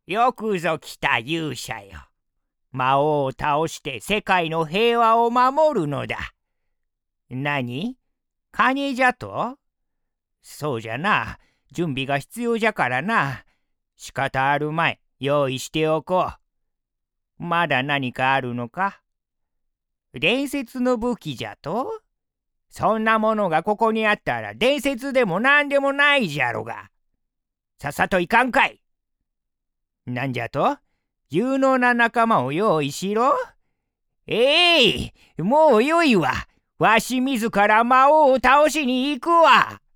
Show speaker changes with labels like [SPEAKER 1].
[SPEAKER 1] よくぞ来た勇者よ。魔王を倒して世界の平和を守るのだ。何？金じゃと？そうじゃな。準備が必要じゃからな。仕方あるまい。用意しておこう。まだ何かあるのか？伝説の武器じゃと？そんなものがここにあったら伝説でも何でもないじゃろが。さっさといかんかい。なんじゃと？有能な仲間を用意しろ。もうよいわ。わし自ら魔王を倒しに行くわ。